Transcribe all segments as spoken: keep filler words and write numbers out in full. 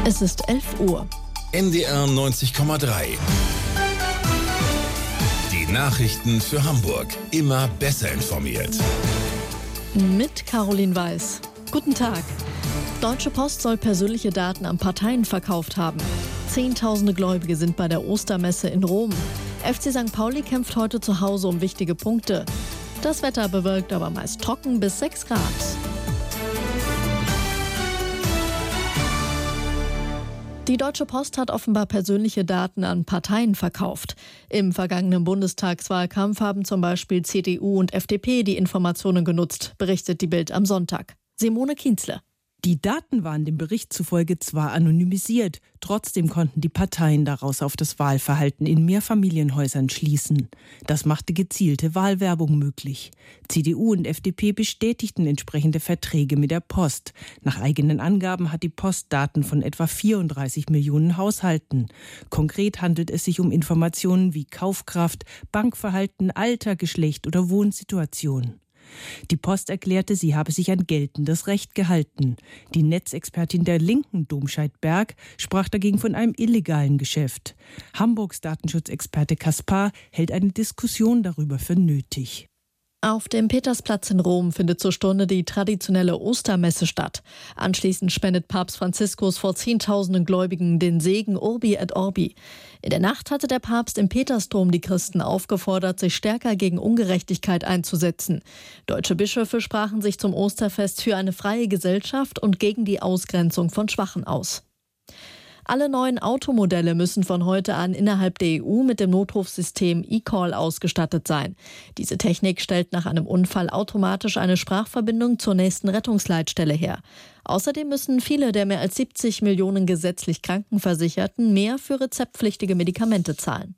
Es ist elf Uhr. N D R neunzig Komma drei. Die Nachrichten für Hamburg. Immer besser informiert. Mit Caroline Weiß. Guten Tag. Deutsche Post soll persönliche Daten an Parteien verkauft haben. Zehntausende Gläubige sind bei der Ostermesse in Rom. F C Sankt Pauli kämpft heute zu Hause um wichtige Punkte. Das Wetter bewölkt, aber meist trocken bis sechs Grad. Die Deutsche Post hat offenbar persönliche Daten an Parteien verkauft. Im vergangenen Bundestagswahlkampf haben zum Beispiel C D U und F D P die Informationen genutzt, berichtet die Bild am Sonntag. Simone Kienzle. Die Daten waren dem Bericht zufolge zwar anonymisiert, trotzdem konnten die Parteien daraus auf das Wahlverhalten in Mehrfamilienhäusern schließen. Das machte gezielte Wahlwerbung möglich. C D U und F D P bestätigten entsprechende Verträge mit der Post. Nach eigenen Angaben hat die Post Daten von etwa vierunddreißig Millionen Haushalten. Konkret handelt es sich um Informationen wie Kaufkraft, Bankverhalten, Alter, Geschlecht oder Wohnsituation. Die Post erklärte, sie habe sich an geltendes Recht gehalten. Die Netzexpertin der Linken, Domscheit-Berg, sprach dagegen von einem illegalen Geschäft. Hamburgs Datenschutzexperte Kaspar hält eine Diskussion darüber für nötig. Auf dem Petersplatz in Rom findet zur Stunde die traditionelle Ostermesse statt. Anschließend spendet Papst Franziskus vor Zehntausenden Gläubigen den Segen Urbi et Orbi. In der Nacht hatte der Papst im Petersdom die Christen aufgefordert, sich stärker gegen Ungerechtigkeit einzusetzen. Deutsche Bischöfe sprachen sich zum Osterfest für eine freie Gesellschaft und gegen die Ausgrenzung von Schwachen aus. Alle neuen Automodelle müssen von heute an innerhalb der E U mit dem Notrufsystem eCall ausgestattet sein. Diese Technik stellt nach einem Unfall automatisch eine Sprachverbindung zur nächsten Rettungsleitstelle her. Außerdem müssen viele der mehr als siebzig Millionen gesetzlich Krankenversicherten mehr für rezeptpflichtige Medikamente zahlen.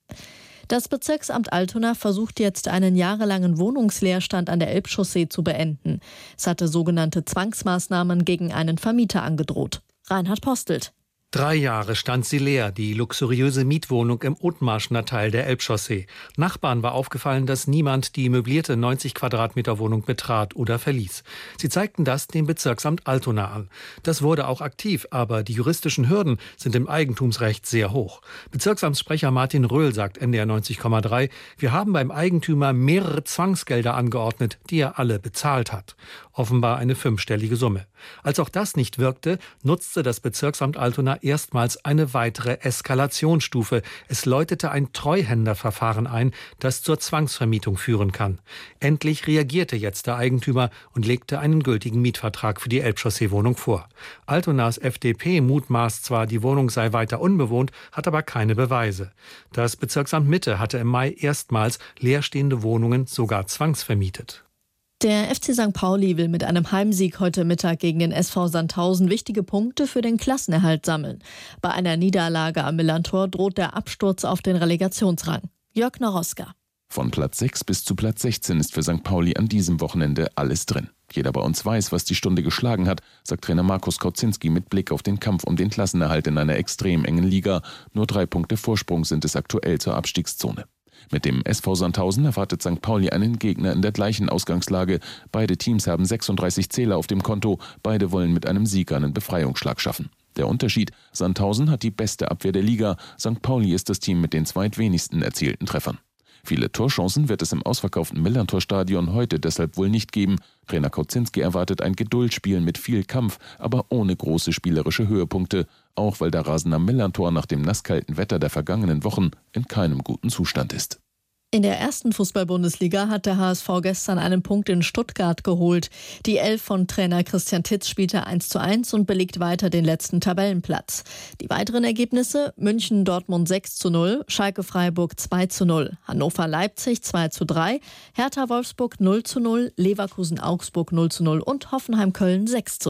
Das Bezirksamt Altona versucht jetzt, einen jahrelangen Wohnungsleerstand an der Elbchaussee zu beenden. Es hatte sogenannte Zwangsmaßnahmen gegen einen Vermieter angedroht. Reinhard Postelt. Drei Jahre stand sie leer, die luxuriöse Mietwohnung im Othmarschener Teil der Elbchaussee. Nachbarn war aufgefallen, dass niemand die möblierte neunzig Quadratmeter Wohnung betrat oder verließ. Sie zeigten das dem Bezirksamt Altona an. Das wurde auch aktiv, aber die juristischen Hürden sind im Eigentumsrecht sehr hoch. Bezirksamtssprecher Martin Röhl sagt N D R neunzig Komma drei, wir haben beim Eigentümer mehrere Zwangsgelder angeordnet, die er alle bezahlt hat. Offenbar eine fünfstellige Summe. Als auch das nicht wirkte, nutzte das Bezirksamt Altona erstmals eine weitere Eskalationsstufe. Es läutete ein Treuhänderverfahren ein, das zur Zwangsvermietung führen kann. Endlich reagierte jetzt der Eigentümer und legte einen gültigen Mietvertrag für die Elbchaussee-Wohnung vor. Altonas F D P mutmaßt zwar, die Wohnung sei weiter unbewohnt, hat aber keine Beweise. Das Bezirksamt Mitte hatte im Mai erstmals leerstehende Wohnungen sogar zwangsvermietet. Der F C Sankt Pauli will mit einem Heimsieg heute Mittag gegen den S V Sandhausen wichtige Punkte für den Klassenerhalt sammeln. Bei einer Niederlage am Millantor droht der Absturz auf den Relegationsrang. Jörg Noroska. Von Platz sechs bis zu Platz sechzehn ist für Sankt Pauli an diesem Wochenende alles drin. Jeder bei uns weiß, was die Stunde geschlagen hat, sagt Trainer Markus Kautzinski mit Blick auf den Kampf um den Klassenerhalt in einer extrem engen Liga. Nur drei Punkte Vorsprung sind es aktuell zur Abstiegszone. Mit dem S V Sandhausen erwartet Sankt Pauli einen Gegner in der gleichen Ausgangslage. Beide Teams haben sechsunddreißig Zähler auf dem Konto. Beide wollen mit einem Sieg einen Befreiungsschlag schaffen. Der Unterschied: Sandhausen hat die beste Abwehr der Liga. Sankt Pauli ist das Team mit den zweitwenigsten erzielten Treffern. Viele Torchancen wird es im ausverkauften Millantor-Stadion heute deshalb wohl nicht geben. Trainer Kautzinski erwartet ein Geduldsspiel mit viel Kampf, aber ohne große spielerische Höhepunkte. Auch weil der Rasen am Millantor nach dem nasskalten Wetter der vergangenen Wochen in keinem guten Zustand ist. In der ersten Fußball-Bundesliga hat der H S V gestern einen Punkt in Stuttgart geholt. Die Elf von Trainer Christian Titz spielte eins zu eins und belegt weiter den letzten Tabellenplatz. Die weiteren Ergebnisse: München-Dortmund sechs zu null, Schalke-Freiburg zwei zu null, Hannover-Leipzig zwei zu drei, Hertha-Wolfsburg null zu null, Leverkusen-Augsburg null zu null und Hoffenheim-Köln sechs zu null.